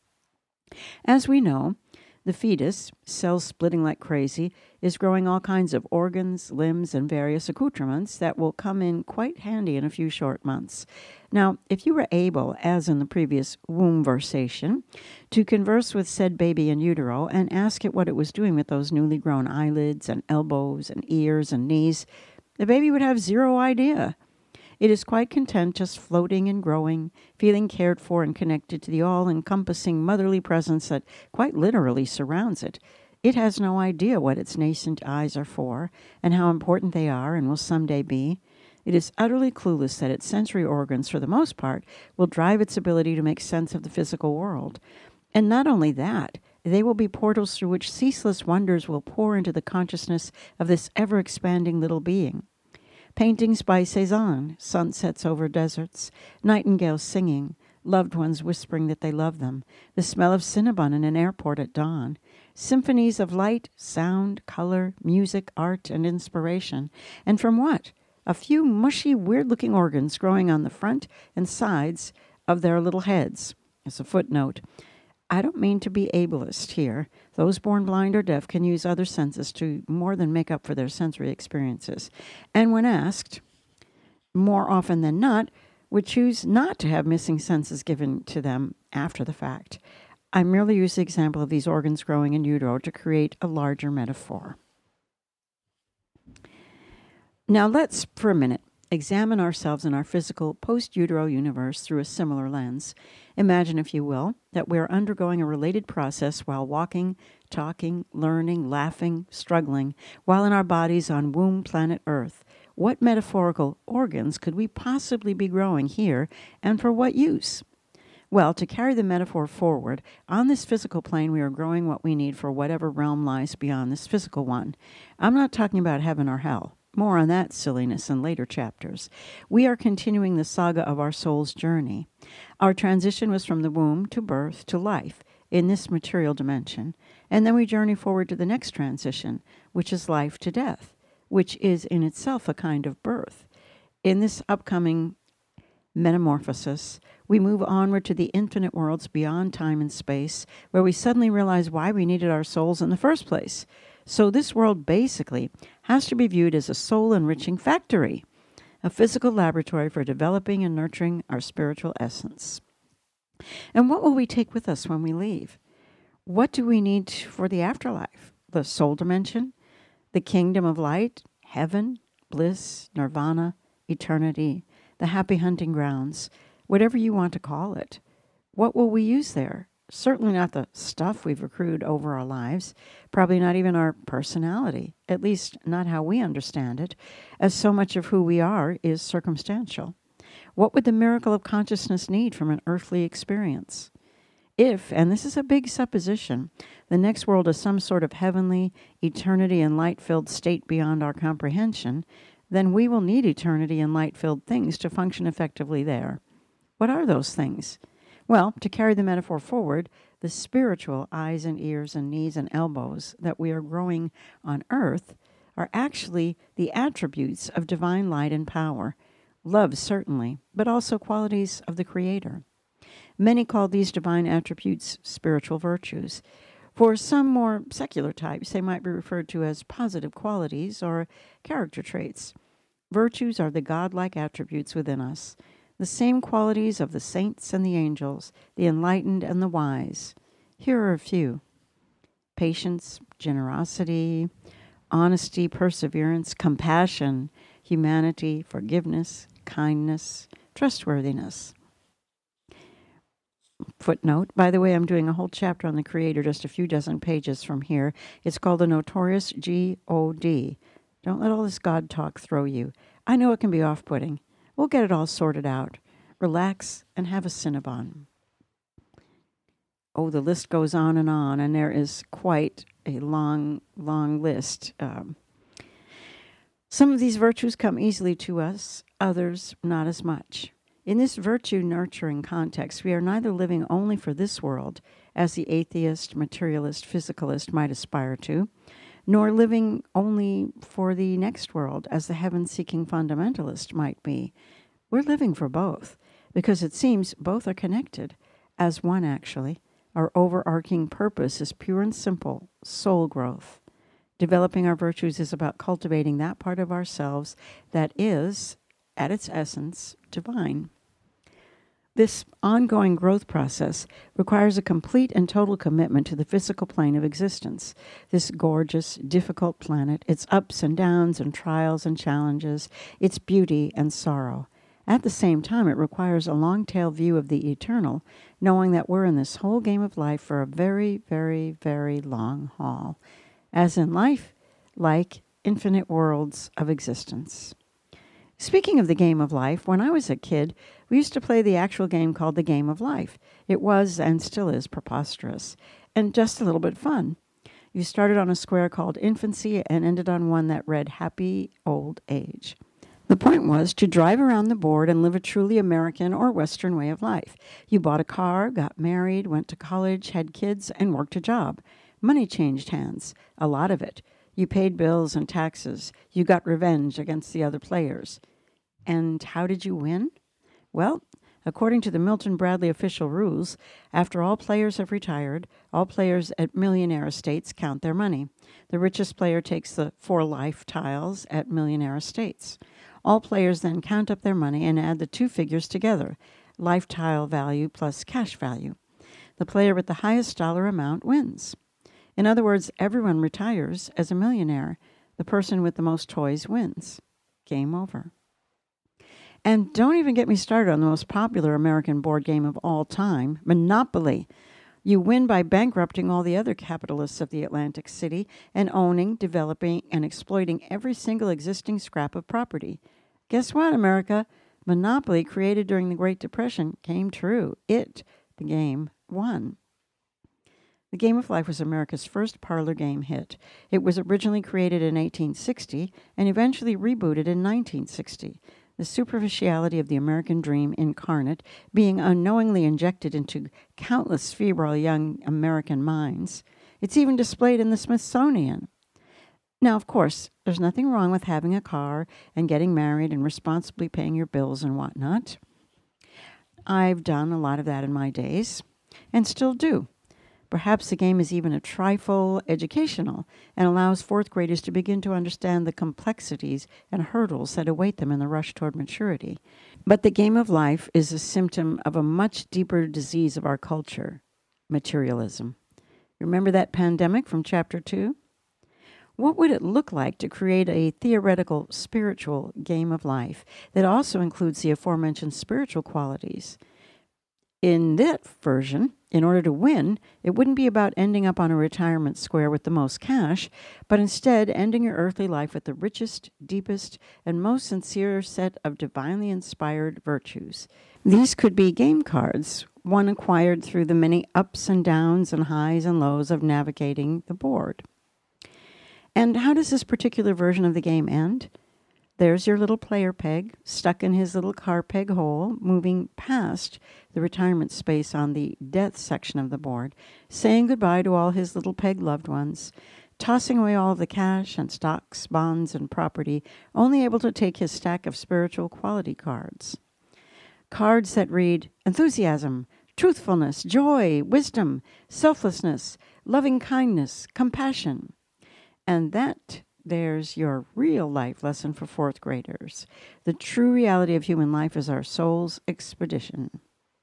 As we know, the fetus, cells splitting like crazy, is growing all kinds of organs, limbs, and various accoutrements that will come in quite handy in a few short months. Now, if you were able, as in the previous womb-versation, to converse with said baby in utero and ask it what it was doing with those newly grown eyelids and elbows and ears and knees, the baby would have zero idea. It is quite content just floating and growing, feeling cared for and connected to the all-encompassing motherly presence that quite literally surrounds it. It has no idea what its nascent eyes are for and how important they are and will someday be. It is utterly clueless that its sensory organs, for the most part, will drive its ability to make sense of the physical world. And not only that, they will be portals through which ceaseless wonders will pour into the consciousness of this ever-expanding little being. Paintings by Cézanne, sunsets over deserts, nightingales singing, loved ones whispering that they love them, the smell of Cinnabon in an airport at dawn, symphonies of light, sound, color, music, art, and inspiration. And from what? A few mushy, weird-looking organs growing on the front and sides of their little heads. As a footnote, I don't mean to be ableist here. Those born blind or deaf can use other senses to more than make up for their sensory experiences. And when asked, more often than not, would choose not to have missing senses given to them after the fact. I merely use the example of these organs growing in utero to create a larger metaphor. Now let's, for a minute, examine ourselves in our physical post-utero universe through a similar lens. Imagine, if you will, that we are undergoing a related process while walking, talking, learning, laughing, struggling, while in our bodies on womb planet Earth. What metaphorical organs could we possibly be growing here, and for what use? Well, to carry the metaphor forward, on this physical plane we are growing what we need for whatever realm lies beyond this physical one. I'm not talking about heaven or hell. More on that silliness in later chapters. We are continuing the saga of our soul's journey. Our transition was from the womb to birth to life in this material dimension, and then we journey forward to the next transition, which is life to death, which is in itself a kind of birth. In this upcoming metamorphosis, we move onward to the infinite worlds beyond time and space, where we suddenly realize why we needed our souls in the first place. So this world basically has to be viewed as a soul-enriching factory, a physical laboratory for developing and nurturing our spiritual essence. And what will we take with us when we leave? What do we need for the afterlife? The soul dimension? The kingdom of light? Heaven? Bliss? Nirvana? Eternity? The happy hunting grounds? Whatever you want to call it. What will we use there? Certainly not the stuff we've accrued over our lives, probably not even our personality, at least not how we understand it, as so much of who we are is circumstantial. What would the miracle of consciousness need from an earthly experience? If, and this is a big supposition, the next world is some sort of heavenly, eternity and light-filled state beyond our comprehension, then we will need eternity and light-filled things to function effectively there. What are those things? Well, to carry the metaphor forward, the spiritual eyes and ears and knees and elbows that we are growing on earth are actually the attributes of divine light and power. Love, certainly, but also qualities of the Creator. Many call these divine attributes spiritual virtues. For some more secular types, they might be referred to as positive qualities or character traits. Virtues are the godlike attributes within us, the same qualities of the saints and the angels, the enlightened and the wise. Here are a few: patience, generosity, honesty, perseverance, compassion, humanity, forgiveness, kindness, trustworthiness. Footnote, by the way, I'm doing a whole chapter on the Creator just a few dozen pages from here. It's called the Notorious G O D. Don't let all this God talk throw you. I know it can be off-putting. We'll get it all sorted out. Relax and have a Cinnabon. Oh, the list goes on and on, and there is quite a long, long list. Um, some of these virtues come easily to us, others not as much. In this virtue-nurturing context, we are neither living only for this world, as the atheist, materialist, physicalist might aspire to, nor living only for the next world, as the heaven-seeking fundamentalist might be. We're living for both, because it seems both are connected, as one actually. Our overarching purpose is pure and simple, soul growth. Developing our virtues is about cultivating that part of ourselves that is, at its essence, divine. This ongoing growth process requires a complete and total commitment to the physical plane of existence, this gorgeous, difficult planet, its ups and downs and trials and challenges, its beauty and sorrow. At the same time, it requires a long-tail view of the eternal, knowing that we're in this whole game of life for a very, very, very long haul, as in life, like infinite worlds of existence. Speaking of the game of life, when I was a kid, we used to play the actual game called the Game of Life. It was, and still is, preposterous, and just a little bit fun. You started on a square called infancy and ended on one that read happy old age. The point was to drive around the board and live a truly American or Western way of life. You bought a car, got married, went to college, had kids, and worked a job. Money changed hands, a lot of it. You paid bills and taxes. You got revenge against the other players. And how did you win? Well, according to the Milton Bradley official rules, after all players have retired, all players at millionaire estates count their money. The richest player takes the four life tiles at millionaire estates. All players then count up their money and add the two figures together, life tile value plus cash value. The player with the highest dollar amount wins. In other words, everyone retires as a millionaire. The person with the most toys wins. Game over. And don't even get me started on the most popular American board game of all time, Monopoly. You win by bankrupting all the other capitalists of the Atlantic City and owning, developing, and exploiting every single existing scrap of property. Guess what, America? Monopoly, created during the Great Depression, came true. It, the game, won. The Game of Life was America's first parlor game hit. It was originally created in eighteen sixty and eventually rebooted in nineteen sixty. The superficiality of the American dream incarnate being unknowingly injected into countless febrile young American minds. It's even displayed in the Smithsonian. Now, of course, there's nothing wrong with having a car and getting married and responsibly paying your bills and whatnot. I've done a lot of that in my days, and still do. Perhaps the game is even a trifle educational and allows fourth graders to begin to understand the complexities and hurdles that await them in the rush toward maturity. But the game of life is a symptom of a much deeper disease of our culture, materialism. Remember that pandemic from chapter two? What would it look like to create a theoretical, spiritual game of life that also includes the aforementioned spiritual qualities? In that version, in order to win, it wouldn't be about ending up on a retirement square with the most cash, but instead ending your earthly life with the richest, deepest, and most sincere set of divinely inspired virtues. These could be game cards, one acquired through the many ups and downs and highs and lows of navigating the board. And how does this particular version of the game end? There's your little player peg, stuck in his little car peg hole, moving past the retirement space on the death section of the board, saying goodbye to all his little peg loved ones, tossing away all of the cash and stocks, bonds, and property, only able to take his stack of spiritual quality cards. Cards that read enthusiasm, truthfulness, joy, wisdom, selflessness, loving kindness, compassion. And that there's your real life lesson for fourth graders. The true reality of human life is our soul's expedition.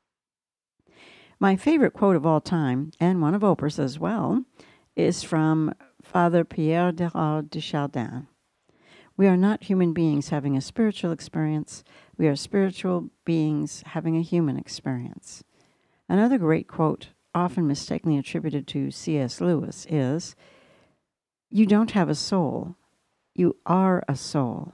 My favorite quote of all time, and one of Oprah's as well, is from Father Pierre Dérard de Chardin. We are not human beings having a spiritual experience. We are spiritual beings having a human experience. Another great quote, often mistakenly attributed to C S Lewis, is, "You don't have a soul. You are a soul.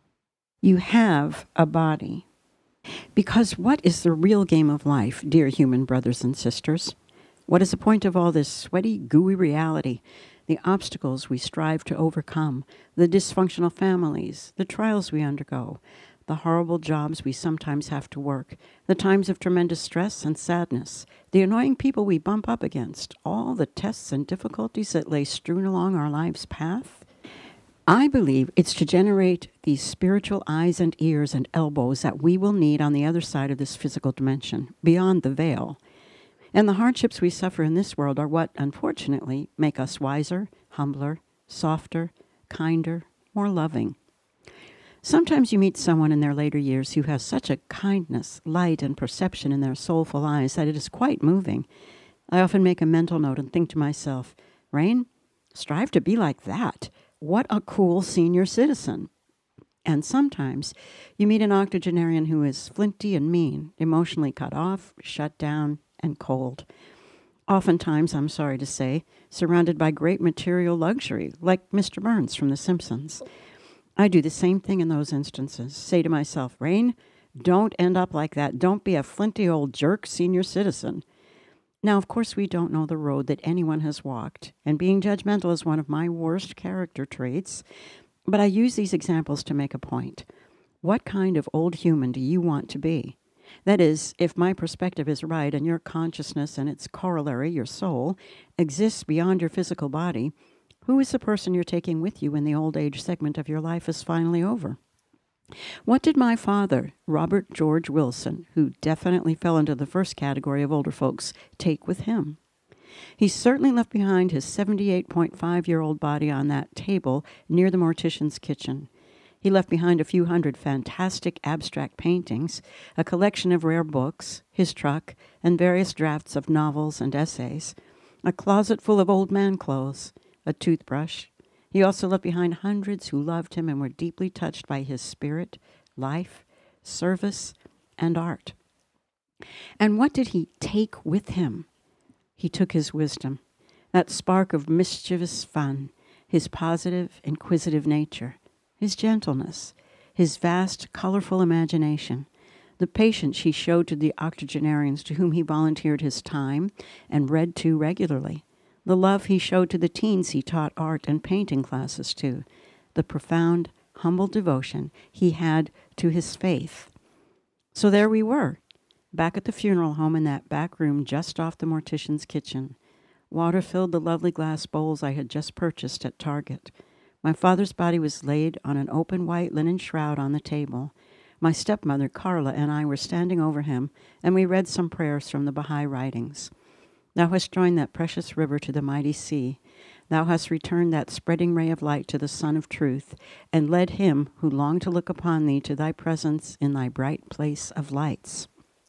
You have a body." Because what is the real game of life, dear human brothers and sisters? What is the point of all this sweaty, gooey reality? The obstacles we strive to overcome, the dysfunctional families, the trials we undergo, the horrible jobs we sometimes have to work, the times of tremendous stress and sadness, the annoying people we bump up against, all the tests and difficulties that lay strewn along our life's path? I believe it's to generate these spiritual eyes and ears and elbows that we will need on the other side of this physical dimension, beyond the veil. And the hardships we suffer in this world are what, unfortunately, make us wiser, humbler, softer, kinder, more loving. Sometimes you meet someone in their later years who has such a kindness, light, and perception in their soulful eyes that it is quite moving. I often make a mental note and think to myself, Rain, strive to be like that. What a cool senior citizen. And sometimes you meet an octogenarian who is flinty and mean, emotionally cut off, shut down, and cold. Oftentimes, I'm sorry to say, surrounded by great material luxury, like Mister Burns from The Simpsons. I do the same thing in those instances. Say to myself, Rain, don't end up like that. Don't be a flinty old jerk senior citizen. Now, of course, we don't know the road that anyone has walked, and being judgmental is one of my worst character traits, but I use these examples to make a point. What kind of old human do you want to be? That is, if my perspective is right and your consciousness and its corollary, your soul, exists beyond your physical body, who is the person you're taking with you when the old age segment of your life is finally over? What did my father, Robert George Wilson, who definitely fell into the first category of older folks, take with him? He certainly left behind his seventy-eight point five year old body on that table near the mortician's kitchen. He left behind a few hundred fantastic abstract paintings, a collection of rare books, his truck, and various drafts of novels and essays, a closet full of old man clothes, a toothbrush. He also left behind hundreds who loved him and were deeply touched by his spirit, life, service, and art. And what did he take with him? He took his wisdom, that spark of mischievous fun, his positive, inquisitive nature, his gentleness, his vast, colorful imagination, the patience he showed to the octogenarians to whom he volunteered his time and read to regularly, the love he showed to the teens he taught art and painting classes to, the profound, humble devotion he had to his faith. So there we were, back at the funeral home in that back room just off the mortician's kitchen. Water filled the lovely glass bowls I had just purchased at Target. My father's body was laid on an open white linen shroud on the table. My stepmother, Carla, and I were standing over him, and we read some prayers from the Baha'i writings. Thou hast joined that precious river to the mighty sea. Thou hast returned that spreading ray of light to the Sun of Truth, and led him who longed to look upon thee to thy presence in thy bright place of lights.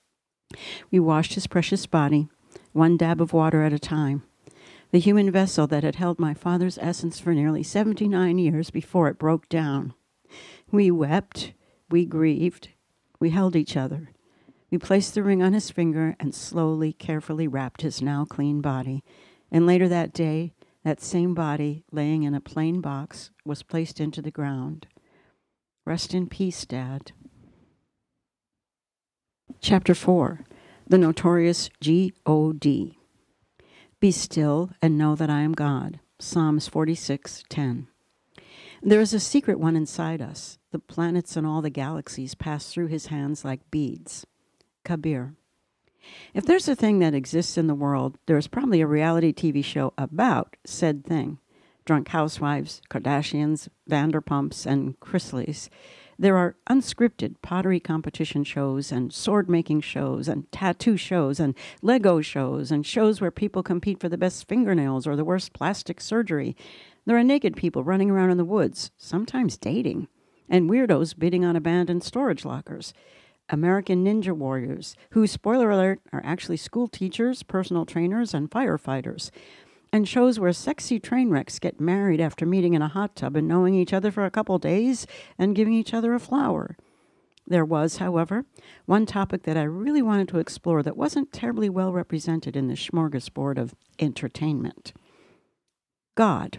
We washed his precious body, one dab of water at a time. The human vessel that had held my father's essence for nearly seventy-nine years before it broke down. We wept, we grieved, we held each other. We placed the ring on his finger and slowly, carefully wrapped his now clean body. And later that day, that same body, laying in a plain box, was placed into the ground. Rest in peace, Dad. Chapter four, The Notorious G O D. Be still and know that I am God. Psalms forty-six ten. There is a secret one inside us. The planets and all the galaxies pass through his hands like beads. Kabir. If there's a thing that exists in the world, there is probably a reality T V show about said thing. Drunk housewives, Kardashians, Vanderpumps, and Chrisleys. There are unscripted pottery competition shows and sword-making shows and tattoo shows and Lego shows and shows where people compete for the best fingernails or the worst plastic surgery. There are naked people running around in the woods, sometimes dating, and weirdos bidding on abandoned storage lockers. American Ninja Warriors, who, spoiler alert, are actually school teachers, personal trainers, and firefighters. And shows where sexy train wrecks get married after meeting in a hot tub and knowing each other for a couple days and giving each other a flower. There was, however, one topic that I really wanted to explore that wasn't terribly well represented in the smorgasbord of entertainment. God.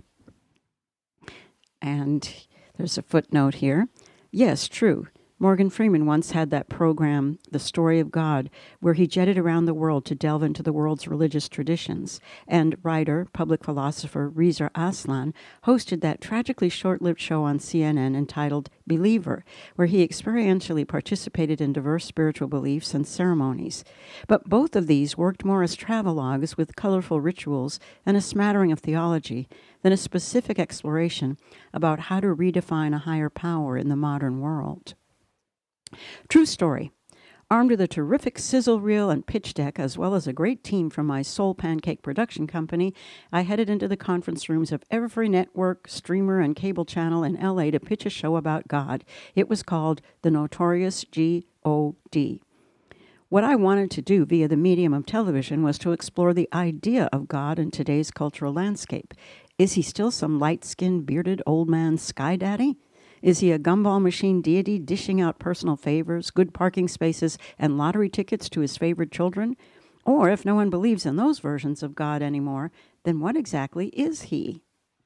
And there's a footnote here. Yes, true. Morgan Freeman once had that program, The Story of God, where he jetted around the world to delve into the world's religious traditions. And writer, public philosopher Reza Aslan hosted that tragically short-lived show on C N N entitled Believer, where he experientially participated in diverse spiritual beliefs and ceremonies. But both of these worked more as travelogues with colorful rituals and a smattering of theology than a specific exploration about how to redefine a higher power in the modern world. True story. Armed with a terrific sizzle reel and pitch deck, as well as a great team from my Soul Pancake production company, I headed into the conference rooms of every network, streamer, and cable channel in L A to pitch a show about God. It was called The Notorious G O D. What I wanted to do via the medium of television was to explore the idea of God in today's cultural landscape. Is he still some light-skinned, bearded old man sky daddy? Is he a gumball machine deity dishing out personal favors, good parking spaces, and lottery tickets to his favorite children? Or if no one believes in those versions of God anymore, then what exactly is he?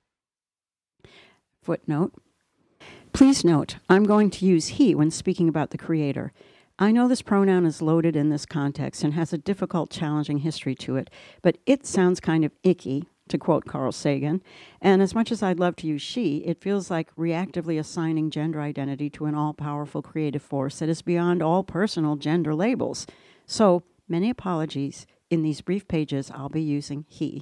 Footnote. Please note, I'm going to use he when speaking about the Creator. I know this pronoun is loaded in this context and has a difficult, challenging history to it, but it sounds kind of icky, to quote Carl Sagan, and as much as I'd love to use she, it feels like reactively assigning gender identity to an all-powerful creative force that is beyond all personal gender labels. So, many apologies. In these brief pages, I'll be using he.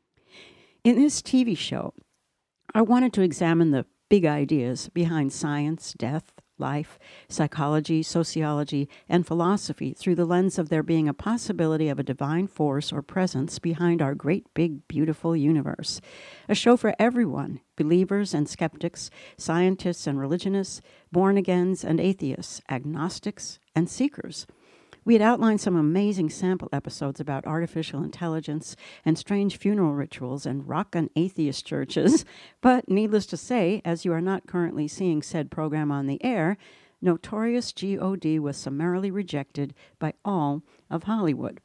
In this T V show, I wanted to examine the big ideas behind science, death, life, psychology, sociology, and philosophy through the lens of there being a possibility of a divine force or presence behind our great, big, beautiful universe. A show for everyone, believers and skeptics, scientists and religionists, born-agains and atheists, agnostics and seekers. We had outlined some amazing sample episodes about artificial intelligence and strange funeral rituals and rock and atheist churches, but needless to say, as you are not currently seeing said program on the air, Notorious G O D was summarily rejected by all of Hollywood.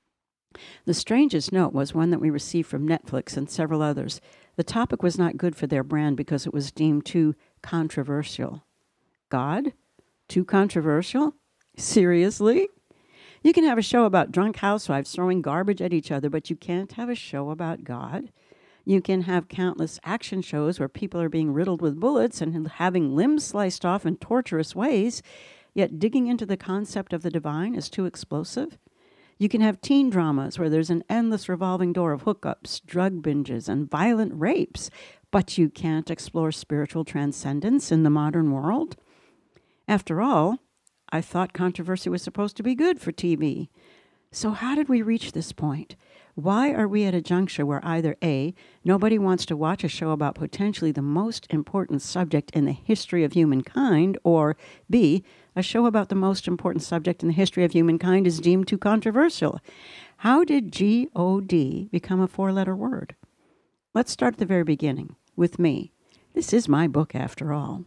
The strangest note was one that we received from Netflix and several others. The topic was not good for their brand because it was deemed too controversial. God? Too controversial? Seriously? You can have a show about drunk housewives throwing garbage at each other, but you can't have a show about God. You can have countless action shows where people are being riddled with bullets and having limbs sliced off in torturous ways, yet digging into the concept of the divine is too explosive. You can have teen dramas where there's an endless revolving door of hookups, drug binges, and violent rapes, but you can't explore spiritual transcendence in the modern world. After all, I thought controversy was supposed to be good for T V. So how did we reach this point? Why are we at a juncture where either A, nobody wants to watch a show about potentially the most important subject in the history of humankind, or B, a show about the most important subject in the history of humankind is deemed too controversial? How did G O D become a four-letter word? Let's start at the very beginning, with me. This is my book, after all.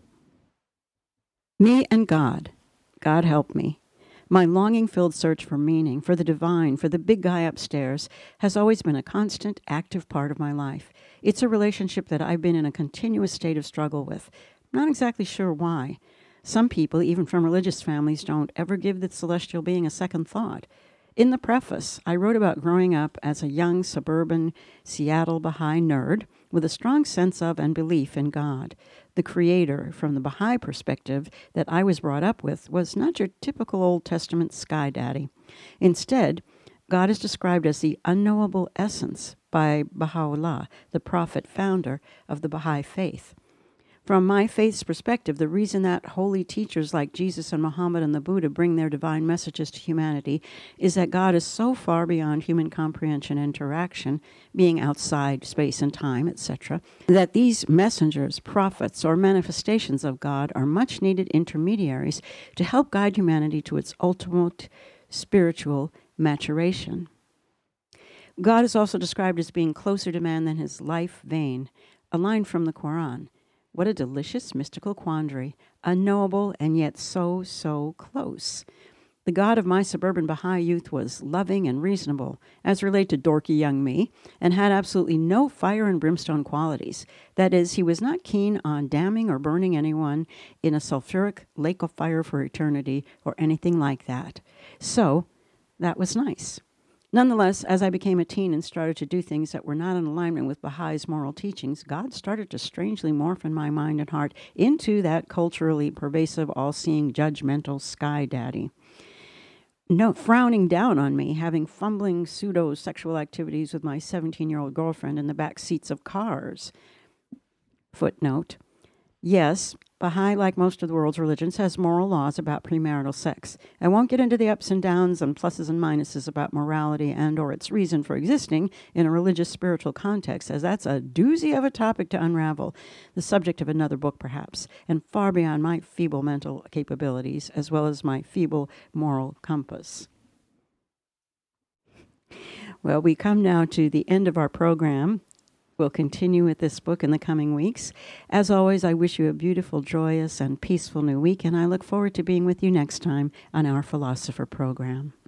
Me and God. God help me. My longing-filled search for meaning, for the divine, for the big guy upstairs, has always been a constant, active part of my life. It's a relationship that I've been in a continuous state of struggle with. I'm not exactly sure why. Some people, even from religious families, don't ever give the celestial being a second thought. In the preface, I wrote about growing up as a young suburban Seattle Baha'i nerd with a strong sense of and belief in God. The Creator, from the Baha'i perspective that I was brought up with, was not your typical Old Testament sky daddy. Instead, God is described as the unknowable essence by Baha'u'llah, the prophet founder of the Baha'i faith. From my faith's perspective, the reason that holy teachers like Jesus and Muhammad and the Buddha bring their divine messages to humanity is that God is so far beyond human comprehension and interaction, being outside space and time, et cetera, that these messengers, prophets, or manifestations of God are much-needed intermediaries to help guide humanity to its ultimate spiritual maturation. God is also described as being closer to man than his life vein, a line from the Quran. What a delicious mystical quandary, unknowable and yet so, so close. The God of my suburban Baha'i youth was loving and reasonable, as related to dorky young me, and had absolutely no fire and brimstone qualities. That is, he was not keen on damning or burning anyone in a sulfuric lake of fire for eternity or anything like that. So, that was nice. Nonetheless, as I became a teen and started to do things that were not in alignment with Baha'is' moral teachings, God started to strangely morph in my mind and heart into that culturally pervasive, all-seeing, judgmental sky daddy. No, frowning down on me, having fumbling pseudo-sexual activities with my seventeen-year-old girlfriend in the back seats of cars. Footnote. Yes, Baha'i, like most of the world's religions, has moral laws about premarital sex. I won't get into the ups and downs and pluses and minuses about morality and or its reason for existing in a religious spiritual context, as that's a doozy of a topic to unravel, the subject of another book perhaps, and far beyond my feeble mental capabilities, as well as my feeble moral compass. Well, we come now to the end of our program. We'll continue with this book in the coming weeks. As always, I wish you a beautiful, joyous, and peaceful new week, and I look forward to being with you next time on our Philosopher program.